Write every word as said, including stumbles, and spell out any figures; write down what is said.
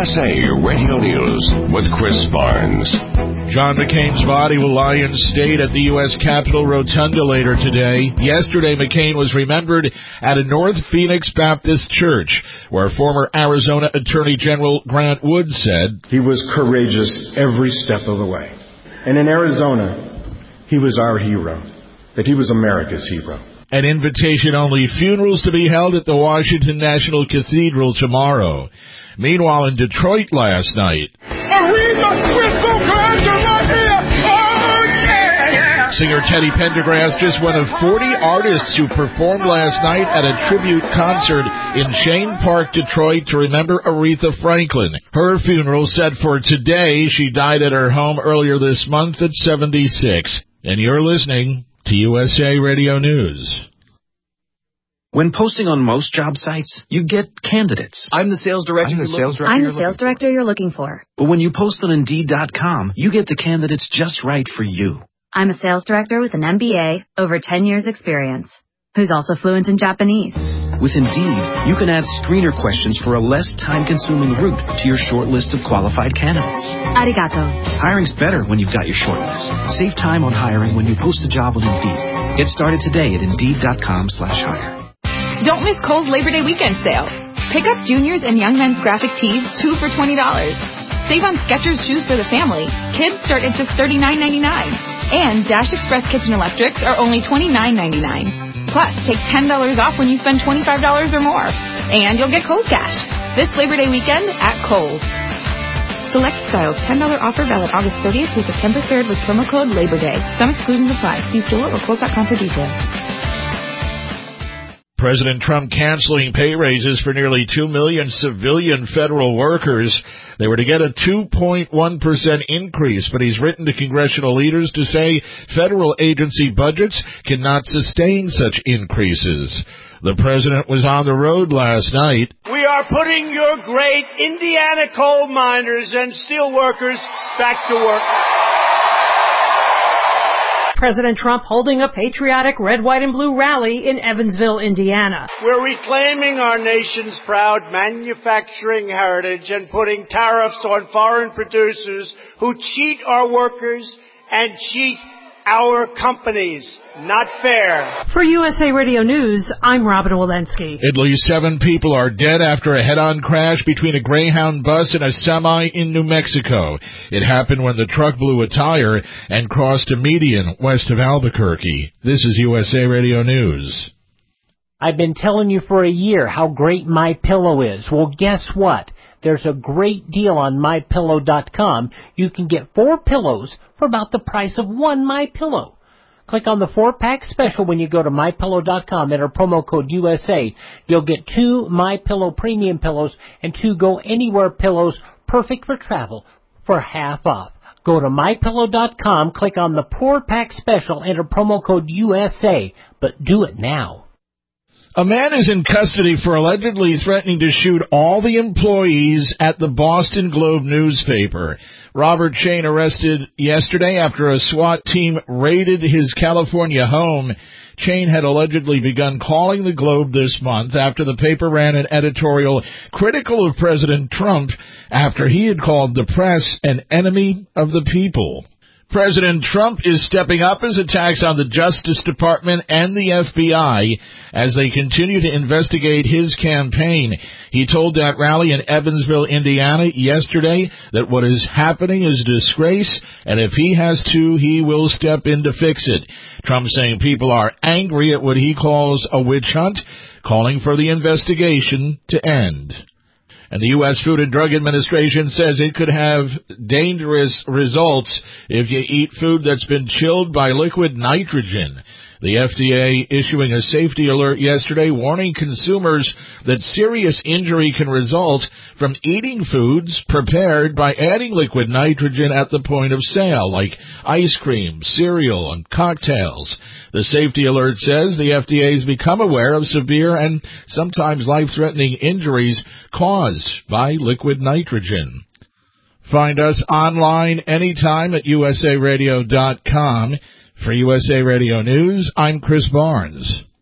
S A Radio News with Chris Barnes. John McCain's body will lie in state at the U S Capitol Rotunda later today. Yesterday, McCain was remembered at a North Phoenix Baptist church, where former Arizona Attorney General Grant Wood said, "He was courageous every step of the way. And in Arizona, he was our hero, that he was America's hero." An invitation-only funerals to be held at the Washington National Cathedral tomorrow. Meanwhile, in Detroit last night, Aretha Crystal Glands are not here! Oh, yeah, yeah! Singer Teddy Pendergrass, just one of forty artists who performed last night at a tribute concert in Chene Park, Detroit, to remember Aretha Franklin. Her funeral set for today. She died at her home earlier this month at seventy-six. And you're listening to U S A Radio News. When posting on most job sites, you get candidates. I'm the sales director. I'm the sales director. I'm the sales director you're looking for. But when you post on Indeed dot com, you get the candidates just right for you. I'm a sales director with an M B A, over ten years experience, who's also fluent in Japanese. With Indeed, you can add screener questions for a less time-consuming route to your short list of qualified candidates. Arigato. Hiring's better when you've got your short list. Save time on hiring when you post a job on Indeed. Get started today at Indeed dot com slash hire. Don't miss Kohl's Labor Day weekend sale. Pick up juniors and young men's graphic tees, two for twenty dollars. Save on Skechers shoes for the family. Kids start at just thirty-nine ninety-nine. And Dash Express Kitchen Electrics are only twenty-nine ninety-nine. Plus, take ten dollars off when you spend twenty-five dollars or more. And you'll get Kohl's Cash. This Labor Day weekend at Kohl's. Select styles, ten dollars offer valid August thirtieth through September third with promo code Labor Day. Some exclusions apply. See store or Kohl's dot com for details. President Trump canceling pay raises for nearly two million civilian federal workers. They were to get a two point one percent increase, but he's written to congressional leaders to say federal agency budgets cannot sustain such increases. The president was on the road last night. We are putting your great Indiana coal miners and steel workers back to work. President Trump holding a patriotic red, white, and blue rally in Evansville, Indiana. We're reclaiming our nation's proud manufacturing heritage and putting tariffs on foreign producers who cheat our workers and cheat our companies. Not fair. For U S A Radio News, I'm Robin Walensky. At least seven people are dead after a head-on crash between a Greyhound bus and a semi in New Mexico. It happened when the truck blew a tire and crossed a median west of Albuquerque. This is U S A Radio News. I've been telling you for a year how great MyPillow is. Well, guess what? There's a great deal on My Pillow dot com. You can get four pillows for about the price of one MyPillow. Click on the four-pack special when you go to My Pillow dot com. Enter promo code U S A. You'll get two MyPillow premium pillows and two Go Anywhere pillows, perfect for travel, for half off. Go to My Pillow dot com, click on the four-pack special, enter promo code U S A, but do it now. A man is in custody for allegedly threatening to shoot all the employees at the Boston Globe newspaper. Robert Shane arrested yesterday after a SWAT team raided his California home. Chain had allegedly begun calling the Globe this month after the paper ran an editorial critical of President Trump after he had called the press an enemy of the people. President Trump is stepping up his attacks on the Justice Department and the F B I as they continue to investigate his campaign. He told that rally in Evansville, Indiana yesterday that what is happening is a disgrace, and if he has to, he will step in to fix it. Trump saying people are angry at what he calls a witch hunt, calling for the investigation to end. And the U S Food and Drug Administration says it could have dangerous results if you eat food that's been chilled by liquid nitrogen. The F D A issuing a safety alert yesterday warning consumers that serious injury can result from eating foods prepared by adding liquid nitrogen at the point of sale, like ice cream, cereal, and cocktails. The safety alert says the F D A has become aware of severe and sometimes life-threatening injuries caused by liquid nitrogen. Find us online anytime at U S A radio dot com. For U S A Radio News, I'm Chris Barnes.